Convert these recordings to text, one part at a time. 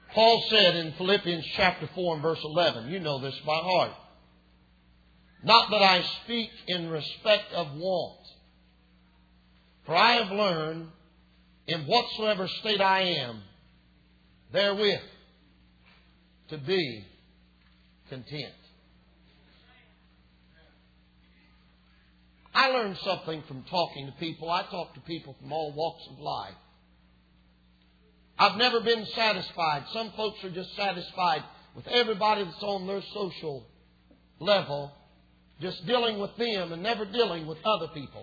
Paul said in Philippians chapter 4 and verse 11, you know this by heart, not that I speak in respect of want, for I have learned in whatsoever state I am, therewith to be content. I learned something from talking to people. I talk to people from all walks of life. I've never been satisfied. Some folks are just satisfied with everybody that's on their social level, just dealing with them and never dealing with other people.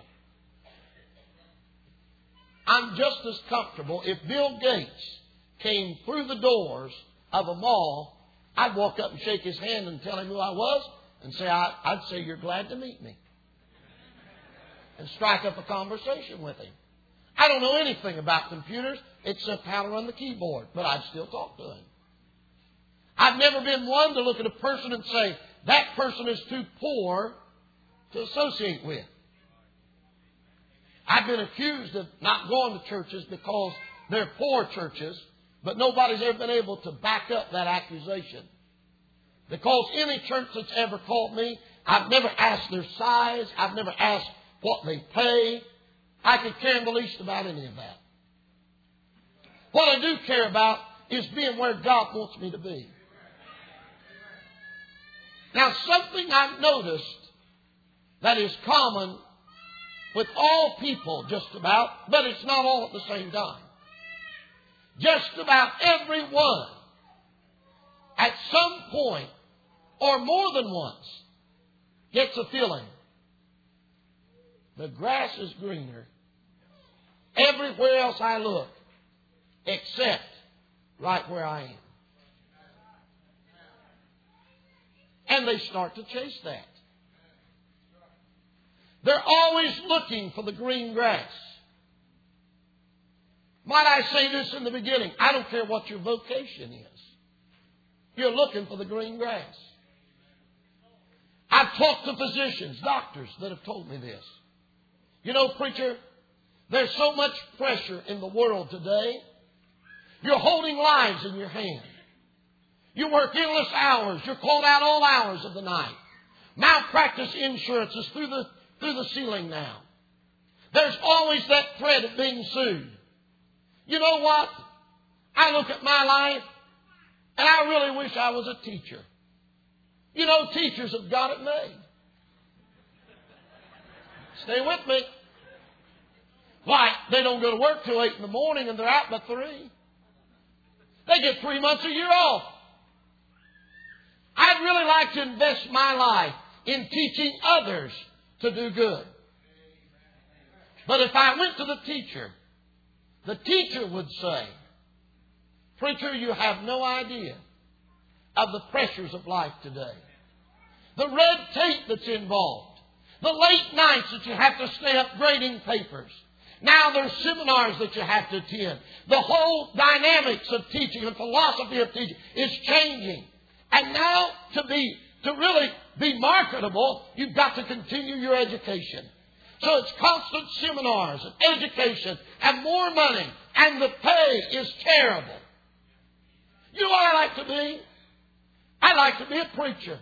I'm just as comfortable. If Bill Gates came through the doors of a mall, I'd walk up and shake his hand and tell him who I was and say, I'd say, you're glad to meet me. And strike up a conversation with him. I don't know anything about computers except how to run the keyboard, but I'd still talk to him. I've never been one to look at a person and say, that person is too poor to associate with. I've been accused of not going to churches because they're poor churches, but nobody's ever been able to back up that accusation. Because any church that's ever called me, I've never asked their size, I've never asked what they pay. I could care the least about any of that. What I do care about is being where God wants me to be. Now, something I've noticed that is common with all people just about, but it's not all at the same time. Just about everyone at some point or more than once gets a feeling the grass is greener everywhere else I look except right where I am. And they start to chase that. They're always looking for the green grass. Might I say this in the beginning? I don't care what your vocation is. You're looking for the green grass. I've talked to physicians, doctors that have told me this. You know, preacher, there's so much pressure in the world today. You're holding lives in your hand. You work endless hours. You're called out all hours of the night. Malpractice insurance is through the ceiling now. There's always that threat of being sued. You know what? I look at my life and I really wish I was a teacher. You know, teachers have got it made. Stay with me. Why? They don't go to work till 8 in the morning and they're out by 3. They get 3 months a year off. I'd really like to invest my life in teaching others to do good. But if I went to the teacher would say, preacher, you have no idea of the pressures of life today. The red tape that's involved. The late nights that you have to stay up grading papers. Now there's seminars that you have to attend. The whole dynamics of teaching and philosophy of teaching is changing. And now to really be marketable, you've got to continue your education. So it's constant seminars and education and more money. And the pay is terrible. You know what I like to be? I like to be a preacher.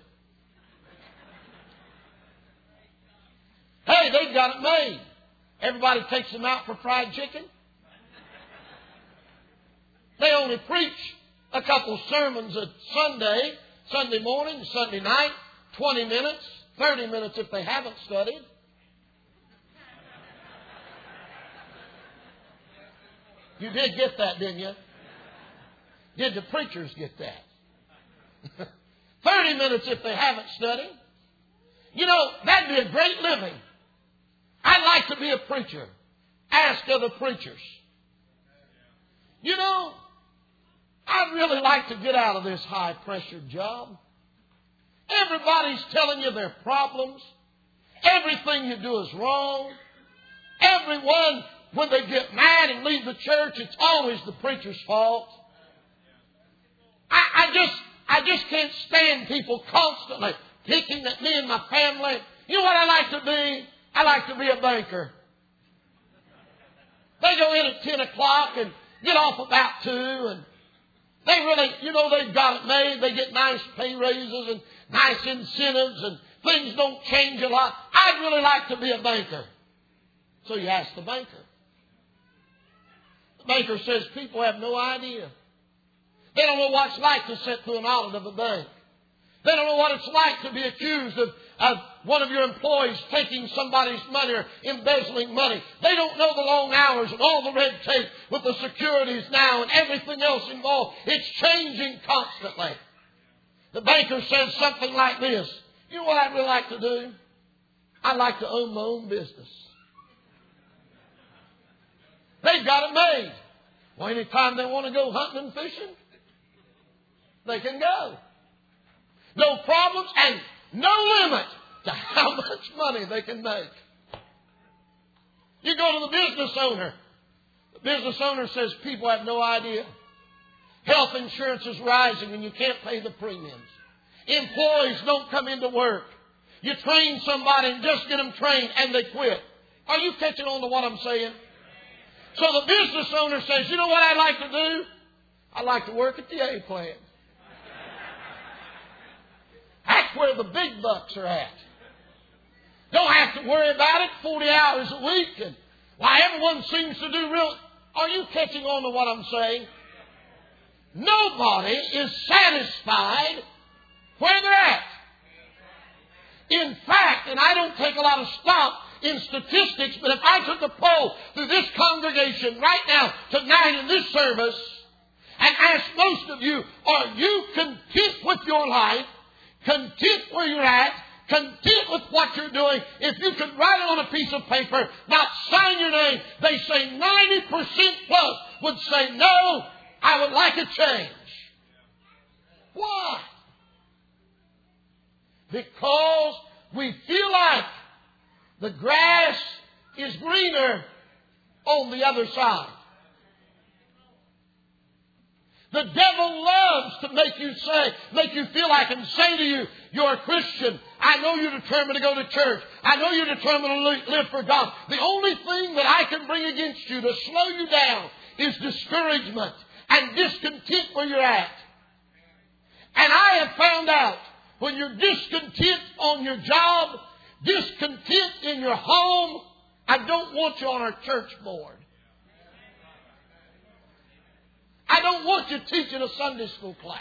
Hey, they've got it made. Everybody takes them out for fried chicken. They only preach a couple sermons a Sunday morning, Sunday night, 20 minutes, 30 minutes if they haven't studied. You did get that, didn't you? Did the preachers get that? 30 minutes if they haven't studied. You know, that'd be a great living. I'd like to be a preacher. Ask other preachers. You know, I'd really like to get out of this high-pressure job. Everybody's telling you their problems. Everything you do is wrong. Everyone, when they get mad and leave the church, it's always the preacher's fault. I just can't stand people constantly picking at me and my family. You know what I like to be? I like to be a banker. They go in at 10 o'clock and get off about 2 and They really, they've got it made. They get nice pay raises and nice incentives and things don't change a lot. I'd really like to be a banker. So you ask the banker. The banker says people have no idea. They don't know what it's like to sit through an audit of a bank. They don't know what it's like to be accused of one of your employees taking somebody's money or embezzling money. They don't know the long hours and all the red tape with the securities now and everything else involved. It's changing constantly. The banker says something like this. You know what I'd really like to do? I'd like to own my own business. They've got it made. Well, anytime they want to go hunting and fishing, they can go. No problems and no limit to how much money they can make. You go to the business owner. The business owner says people have no idea. Health insurance is rising and you can't pay the premiums. Employees don't come into work. You train somebody and just get them trained and they quit. Are you catching on to what I'm saying? So the business owner says, you know what I'd like to do? I'd like to work at the A plant. That's where the big bucks are at. Don't have to worry about it 40 hours a week. And why everyone seems to do real... Are you catching on to what I'm saying? Nobody is satisfied where they're at. In fact, and I don't take a lot of stock in statistics, but if I took a poll through this congregation right now, tonight in this service, and asked most of you, are you content with your life? Content where you're at? Content with what you're doing? If you could write it on a piece of paper, not sign your name, they say 90% plus would say, no, I would like a change. Why? Because we feel like the grass is greener on the other side. The devil loves to make you feel like and say to you, you're a Christian. I know you're determined to go to church. I know you're determined to live for God. The only thing that I can bring against you to slow you down is discouragement and discontent where you're at. And I have found out when you're discontent on your job, discontent in your home, I don't want you on our church board. I don't want you teaching a Sunday school class.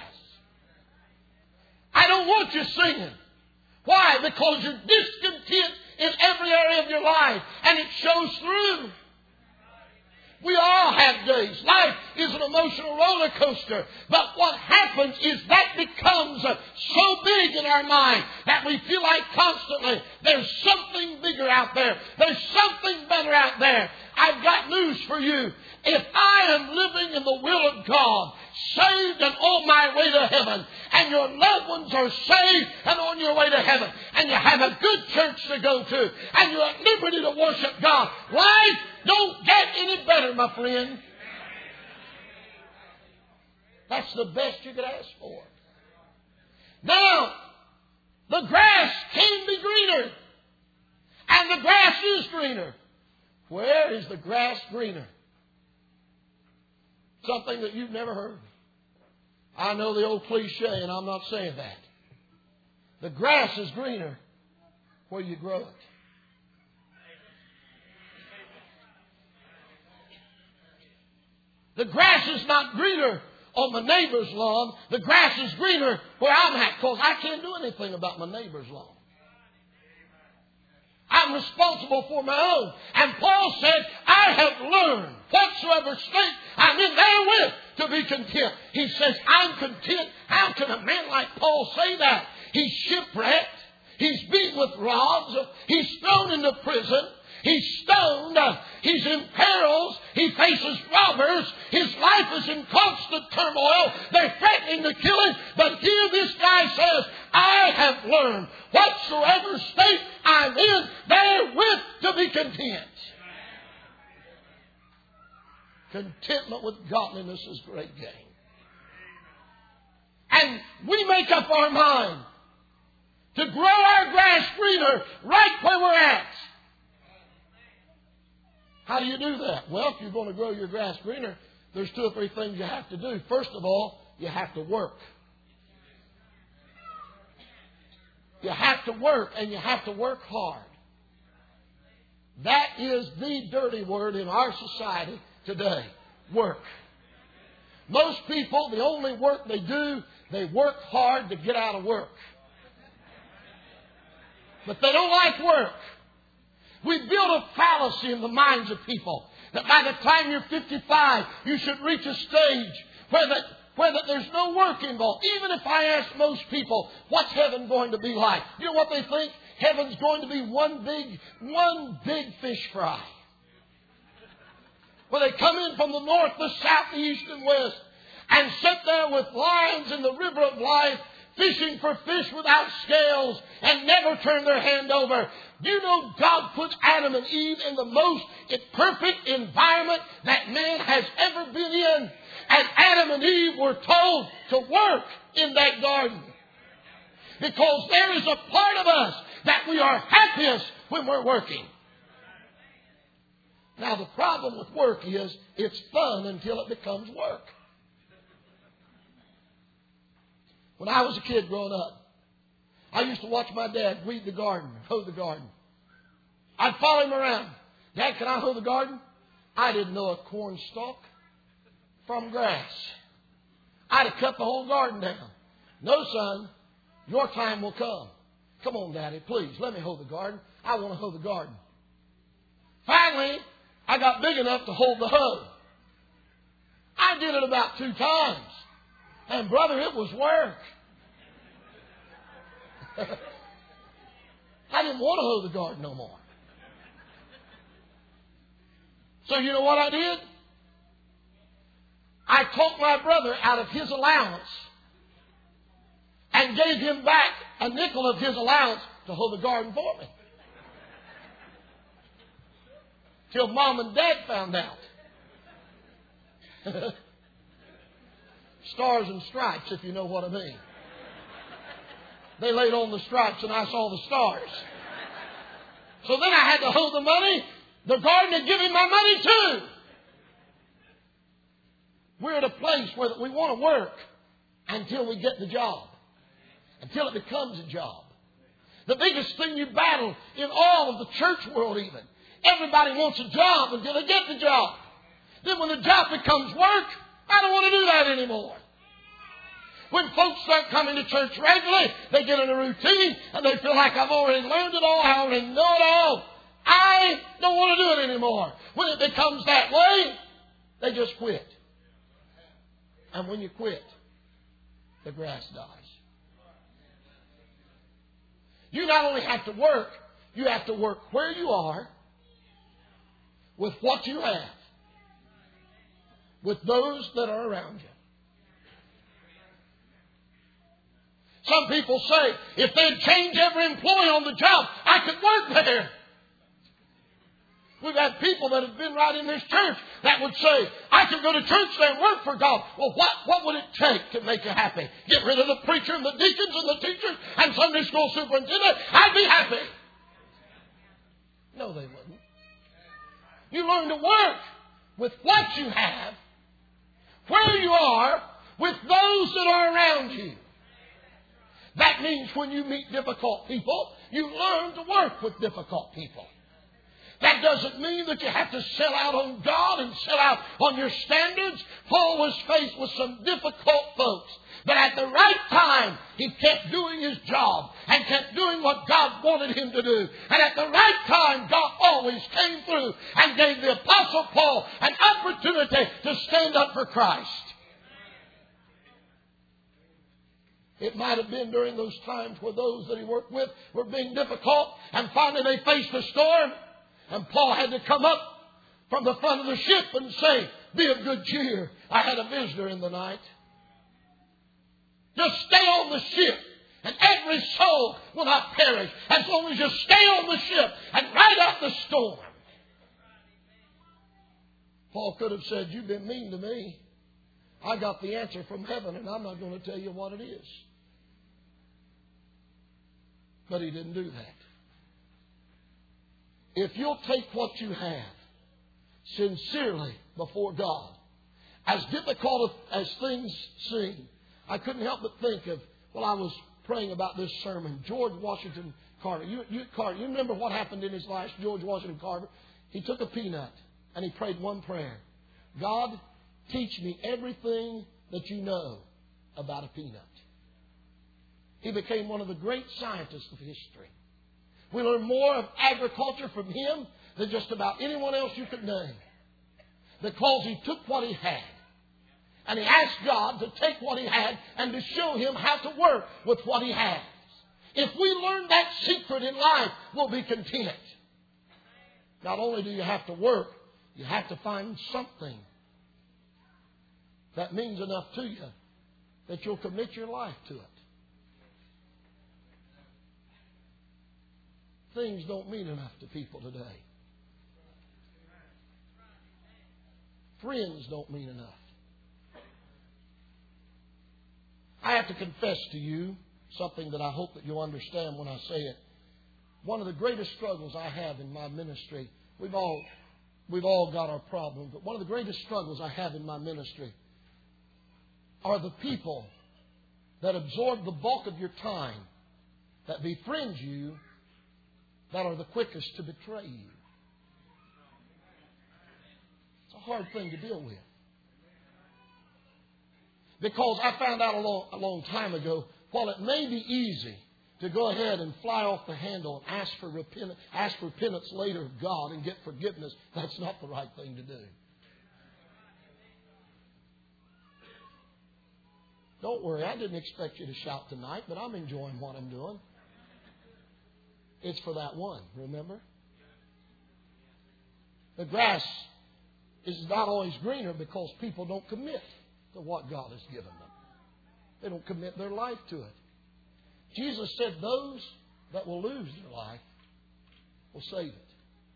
I don't want you singing. Why? Because you're discontent in every area of your life. And it shows through. We all have days. Life is an emotional roller coaster. But what happens is that becomes so big in our mind that we feel like constantly there's something bigger out there. There's something better out there. I've got news for you. If I am living in the will of God, saved and on my way to heaven, and your loved ones are saved and on your way to heaven, and you have a good church to go to, and you're at liberty to worship God, life don't get any better, my friend. That's the best you could ask for. Now, the grass can be greener, and the grass is greener. Where is the grass greener? Something that you've never heard. I know the old cliche, and I'm not saying that. The grass is greener where you grow it. The grass is not greener on my neighbor's lawn. The grass is greener where I'm at because I can't do anything about my neighbor's lawn. I'm responsible for my own. And Paul said, I have learned whatsoever state I'm in therewith to be content. He says, I'm content. How can a man like Paul say that? He's shipwrecked. He's beaten with rods. He's thrown into prison. He's stoned. He's in perils. He faces robbers. His life is in constant turmoil. They're threatening to kill him. But here this guy says, I have learned whatsoever state I'm in, therewith to be content. Contentment with godliness is great gain. And we make up our mind to grow our grass greener right where we're at. How do you do that? Well, if you're going to grow your grass greener, there's 2 or 3 things you have to do. First of all, you have to work. You have to work, and you have to work hard. That is the dirty word in our society today. Work. Most people, the only work they do, they work hard to get out of work. But they don't like work. We build a fallacy in the minds of people that by the time you're 55, you should reach a stage where there's no work involved. Even if I ask most people, what's heaven going to be like? You know what they think? Heaven's going to be one big fish fry. Where they come in from the north, the south, the east, and west, and sit there with lines in the river of life, fishing for fish without scales, and never turn their hand over. You know, God put Adam and Eve in the most perfect environment that man has ever been in. And Adam and Eve were told to work in that garden. Because there is a part of us that we are happiest when we're working. Now, the problem with work is it's fun until it becomes work. When I was a kid growing up, I used to watch my dad weed the garden, hoe the garden. I'd follow him around. Dad, can I hoe the garden? I didn't know a corn stalk from grass. I'd have cut the whole garden down. No, son, your time will come. Come on, Daddy, please, let me hoe the garden. I want to hoe the garden. Finally, I got big enough to hold the hoe. I did it about 2 times. And brother, it was work. I didn't want to hoe the garden no more. So you know what I did? I talked my brother out of his allowance and gave him back a nickel of his allowance to hoe the garden for me. Till Mom and Dad found out. Stars and stripes, if you know what I mean. They laid on the stripes and I saw the stars. So then I had to hoe the money. The garden had given my money too. We're at a place where we want to work until we get the job. Until it becomes a job. The biggest thing you battle in all of the church world even. Everybody wants a job until they get the job. Then when the job becomes work, I don't want to do that anymore. When folks start coming to church regularly, they get in a routine and they feel like I've already learned it all, I already know it all. I don't want to do it anymore. When it becomes that way, they just quit. And when you quit, the grass dies. You not only have to work, you have to work where you are, with what you have, with those that are around you. Some people say, if they'd change every employee on the job, I could work there. We've had people that have been right in this church that would say, I could go to church there and work for God. Well, what would it take to make you happy? Get rid of the preacher and the deacons and the teachers and Sunday school superintendent? I'd be happy. No, they wouldn't. You learn to work with what you have, where you are, with those that are around you. That means when you meet difficult people, you learn to work with difficult people. That doesn't mean that you have to sell out on God and sell out on your standards. Paul was faced with some difficult folks. But at the right time, he kept doing his job and kept doing what God wanted him to do. And at the right time, God always came through and gave the Apostle Paul an opportunity to stand up for Christ. It might have been during those times where those that he worked with were being difficult, and finally they faced a storm, and Paul had to come up from the front of the ship and say, be of good cheer. I had a visitor in the night. Just stay on the ship, and every soul will not perish as long as you stay on the ship and ride out the storm. Paul could have said, you've been mean to me. I got the answer from heaven, and I'm not going to tell you what it is. But he didn't do that. If you'll take what you have sincerely before God As difficult as things seem, I couldn't help but think of, while I was praying about this sermon, George Washington Carver. You remember what happened in his life, George Washington Carver? He took a peanut and he prayed one prayer. God, teach me everything that you know about a peanut. He became one of the great scientists of history. We learn more of agriculture from him than just about anyone else you could name. Because he took what he had. And he asked God to take what he had and to show him how to work with what he has. If we learn that secret in life, we'll be content. Not only do you have to work, you have to find something that means enough to you that you'll commit your life to it. Things don't mean enough to people today. Friends don't mean enough. I have to confess to you something that I hope that you'll understand when I say it. One of the greatest struggles I have in my ministry, we've all got our problems, but one of the greatest struggles I have in my ministry are the people that absorb the bulk of your time, that befriend you, that are the quickest to betray you. It's a hard thing to deal with. Because I found out a long time ago, while it may be easy to go ahead and fly off the handle and ask for repentance later of God and get forgiveness, that's not the right thing to do. Don't worry, I didn't expect you to shout tonight, but I'm enjoying what I'm doing. It's for that one, remember? The grass is not always greener because people don't commit to what God has given them. They don't commit their life to it. Jesus said those that will lose their life will save it.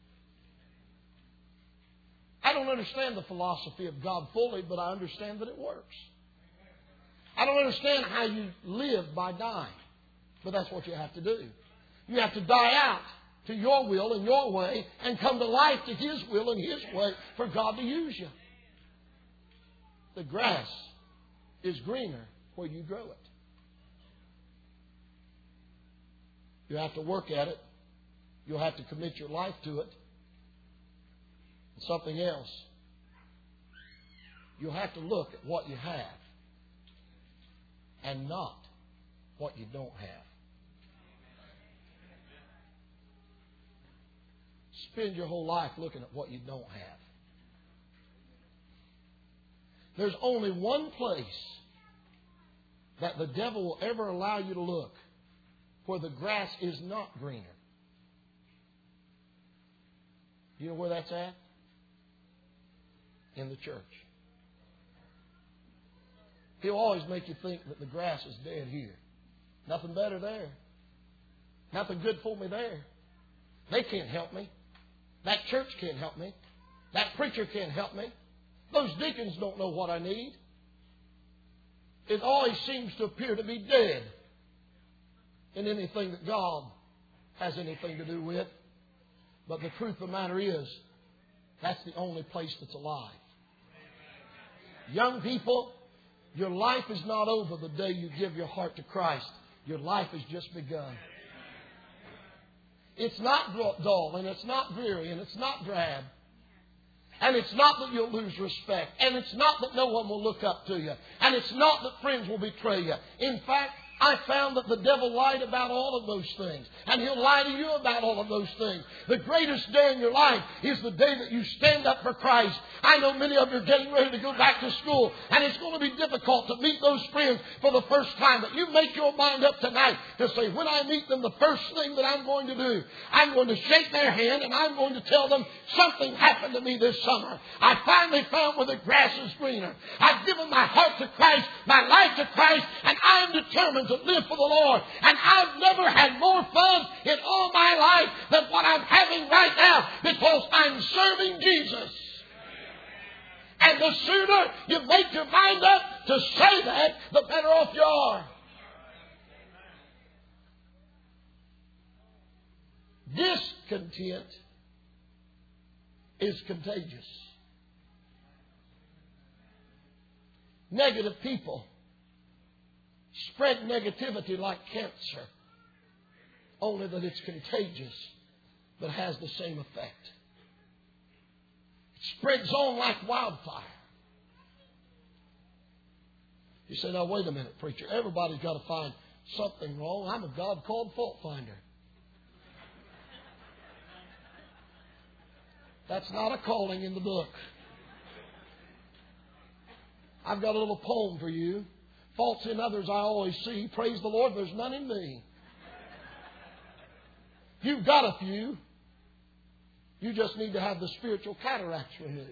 I don't understand the philosophy of God fully, but I understand that it works. I don't understand how you live by dying, but that's what you have to do. You have to die out to your will and your way and come to life to His will and His way for God to use you. The grass is greener where you grow it. You have to work at it. You'll have to commit your life to it. And something else. You'll have to look at what you have and not what you don't have. Spend your whole life looking at what you don't have. There's only one place that the devil will ever allow you to look where the grass is not greener. Do you know where that's at? In the church. He'll always make you think that the grass is dead here. Nothing better there. Nothing good for me there. They can't help me. That church can't help me. That preacher can't help me. Those deacons don't know what I need. It always seems to appear to be dead in anything that God has anything to do with. But the truth of the matter is, that's the only place that's alive. Young people, your life is not over the day you give your heart to Christ. Your life has just begun. It's not dull, and it's not dreary, and it's not drab. And it's not that you'll lose respect. And it's not that no one will look up to you. And it's not that friends will betray you. In fact, I found that the devil lied about all of those things. And he'll lie to you about all of those things. The greatest day in your life is the day that you stand up for Christ. I know many of you are getting ready to go back to school. And it's going to be difficult to meet those friends for the first time. But you make your mind up tonight to say, when I meet them, the first thing that I'm going to do, I'm going to shake their hand and I'm going to tell them something happened to me this summer. I finally found where the grass is greener. I've given my heart to Christ, my life to Christ, and I am determined to live for the Lord. And I've never had more fun in all my life than what I'm having right now, because I'm serving Jesus. And the sooner you make your mind up to say that, the better off you are. Discontent is contagious. Negative people spread negativity like cancer, only that it's contagious but has the same effect. It spreads on like wildfire. You say, now wait a minute, preacher. Everybody's got to find something wrong. I'm a God-called fault finder. That's not a calling in the book. I've got a little poem for you. Faults in others I always see. Praise the Lord, there's none in me. You've got a few. You just need to have the spiritual cataracts removed.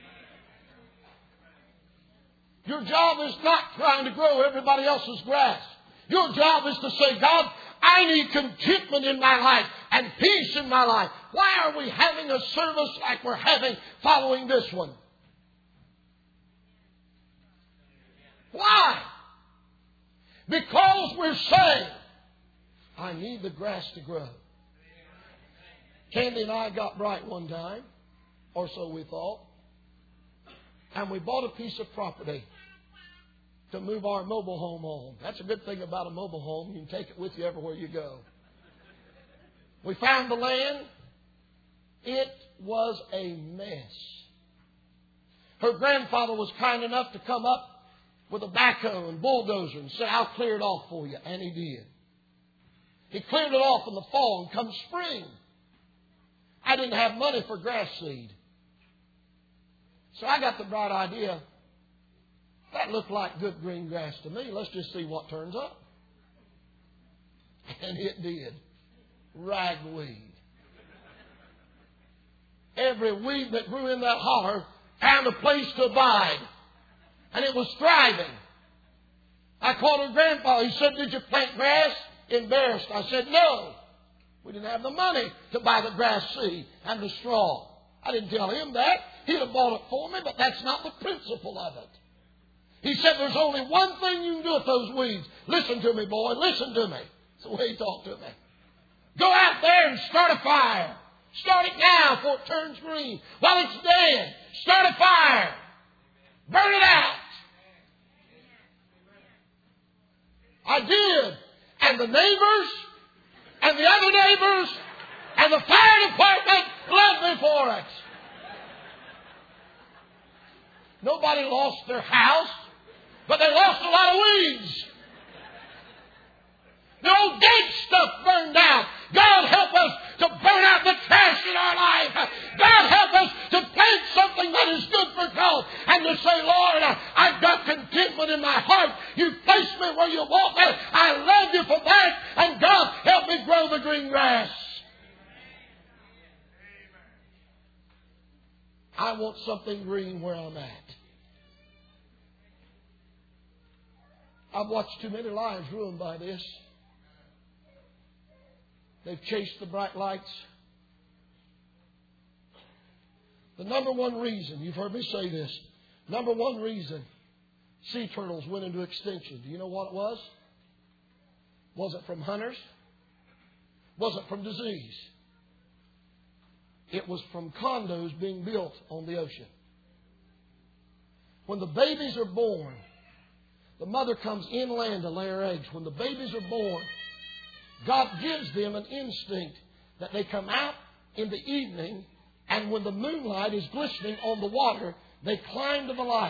Your job is not trying to grow everybody else's grass. Your job is to say, God, I need contentment in my life and peace in my life. Why are we having a service like we're having following this one? Why? Because we're saying, I need the grass to grow. Candy and I got bright one time, or so we thought, and we bought a piece of property to move our mobile home on. That's a good thing about a mobile home. You can take it with you everywhere you go. We found the land. It was a mess. Her grandfather was kind enough to come up with a backhoe and bulldozer and say, I'll clear it off for you. And he did. He cleared it off in the fall, and come spring, I didn't have money for grass seed. So I got the bright idea, that looked like good green grass to me. Let's just see what turns up. And it did. Ragweed. Every weed that grew in that holler found a place to abide. And it was thriving. I called her grandpa. He said, did you plant grass? Embarrassed. I said, no. We didn't have the money to buy the grass seed and the straw. I didn't tell him that. He'd have bought it for me, but that's not the principle of it. He said, there's only one thing you can do with those weeds. Listen to me, boy. Listen to me. That's the way he talked to me. Go out there and start a fire. Start it now before it turns green. While it's dead, start a fire. Burn it out. I did. And the neighbors and the other neighbors and the fire department loved me for it. Nobody lost their house, but they lost a lot of weeds. The old dead stuff burned out. God help us to burn out the trash in our life. God help us to plant something that is good for God and to say, Lord, I've got contentment in my heart. You placed me where you want me. I love you for that. And God, help me grow the green grass. I want something green where I'm at. I've watched too many lives ruined by this. They've chased the bright lights. The number one reason, you've heard me say this, number one reason sea turtles went into extinction. Do you know what it was? Was it from hunters? Was it from disease? It was from condos being built on the ocean. When the babies are born, the mother comes inland to lay her eggs. When the babies are born, God gives them an instinct that they come out in the evening, and when the moonlight is glistening on the water, they climb to the light.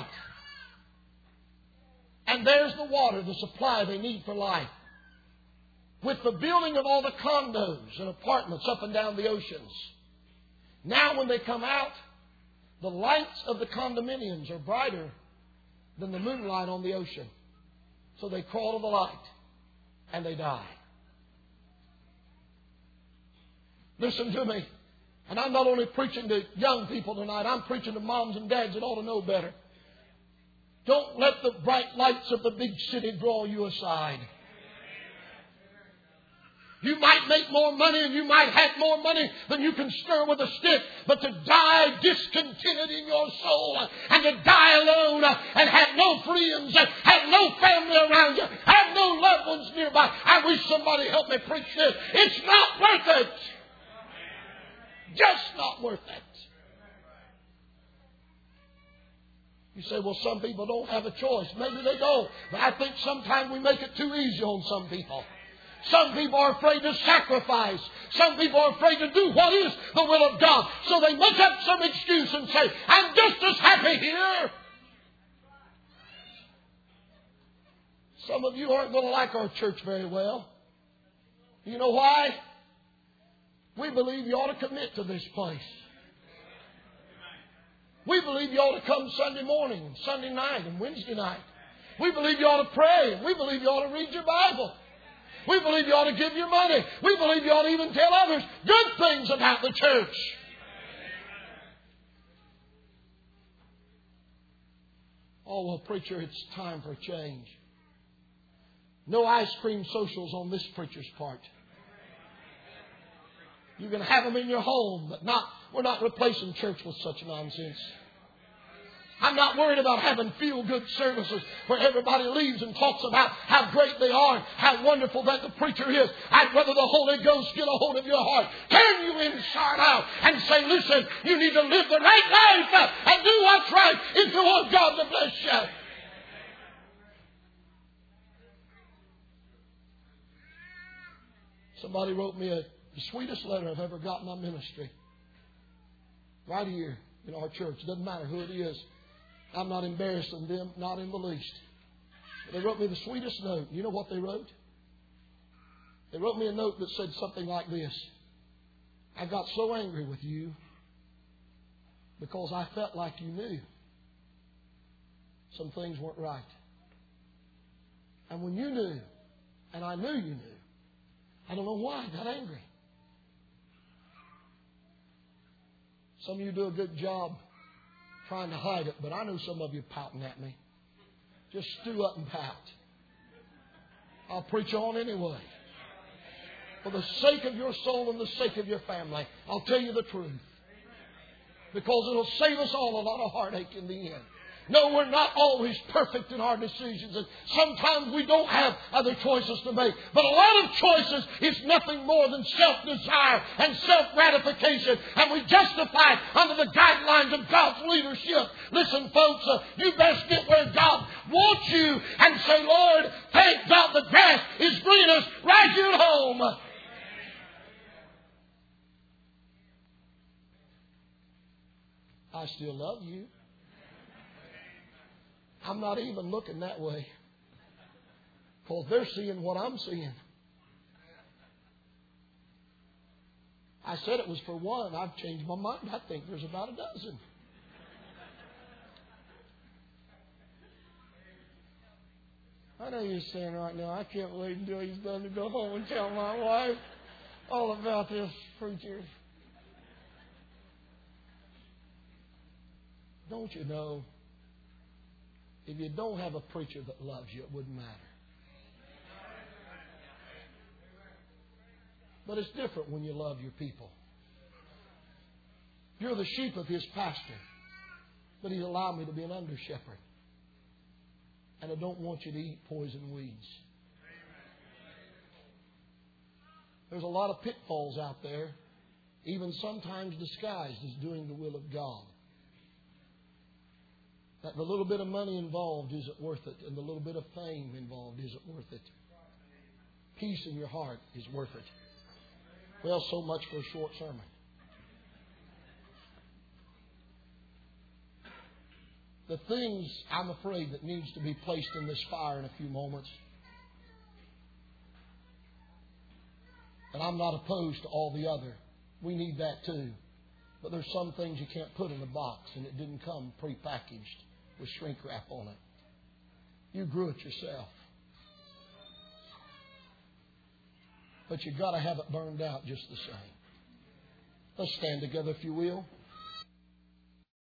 And there's the water, the supply they need for life. With the building of all the condos and apartments up and down the oceans, now when they come out, the lights of the condominiums are brighter than the moonlight on the ocean. So they crawl to the light and they die. Listen to me. And I'm not only preaching to young people tonight, I'm preaching to moms and dads that ought to know better. Don't let the bright lights of the big city draw you aside. You might make more money and you might have more money than you can stir with a stick, but to die discontented in your soul and to die alone and have no friends, have no family around you, have no loved ones nearby. I wish somebody helped me preach this. It's not worth it. Just not worth it. You say, well, some people don't have a choice. Maybe they don't. But I think sometimes we make it too easy on some people. Some people are afraid to sacrifice. Some people are afraid to do what is the will of God. So they make up some excuse and say, I'm just as happy here. Some of you aren't going to like our church very well. You know why? We believe you ought to commit to this place. We believe you ought to come Sunday morning, and Sunday night, and Wednesday night. We believe you ought to pray, and we believe you ought to read your Bible. We believe you ought to give your money. We believe you ought to even tell others good things about the church. Oh, well, preacher, it's time for a change. No ice cream socials on this preacher's part. You can have them in your home, but we're not replacing church with such nonsense. I'm not worried about having feel-good services where everybody leaves and talks about how great they are, how wonderful that the preacher is. I'd rather the Holy Ghost get a hold of your heart, turn you inside out, and say, listen, you need to live the right life and do what's right if you want God to bless you. Somebody wrote me the sweetest letter I've ever got in my ministry. Right here in our church. Doesn't matter who it is. I'm not embarrassing them, not in the least. They wrote me the sweetest note. You know what they wrote? They wrote me a note that said something like this. I got so angry with you because I felt like you knew some things weren't right. And when you knew, and I knew you knew, I don't know why I got angry. Some of you do a good job trying to hide it, but I know some of you pouting at me. Just stew up and pout. I'll preach on anyway. For the sake of your soul and the sake of your family, I'll tell you the truth. Because it'll save us all a lot of heartache in the end. No, we're not always perfect in our decisions. And sometimes we don't have other choices to make. But a lot of choices is nothing more than self-desire and self-gratification. And we justify it under the guidelines of God's leadership. Listen, folks, you best get where God wants you and say, Lord, thank God the grass is greenest right here at home. I still love you. I'm not even looking that way. Because they're seeing what I'm seeing. I said it was for one. I've changed my mind. I think there's about a dozen. I know you're saying right now, I can't wait until he's done to go home and tell my wife all about this preacher. Don't you know? If you don't have a preacher that loves you, it wouldn't matter. But it's different when you love your people. You're the sheep of his pasture. But he's allowed me to be an under shepherd. And I don't want you to eat poison weeds. There's a lot of pitfalls out there, even sometimes disguised as doing the will of God. That the little bit of money involved, is it worth it? And the little bit of fame involved, is it worth it? Peace in your heart is worth it. Well, so much for a short sermon. The things, I'm afraid, that needs to be placed in this fire in a few moments. And I'm not opposed to all the other. We need that too. But there's some things you can't put in a box, and it didn't come prepackaged with shrink wrap on it. You grew it yourself. But you've got to have it burned out just the same. Let's stand together if you will.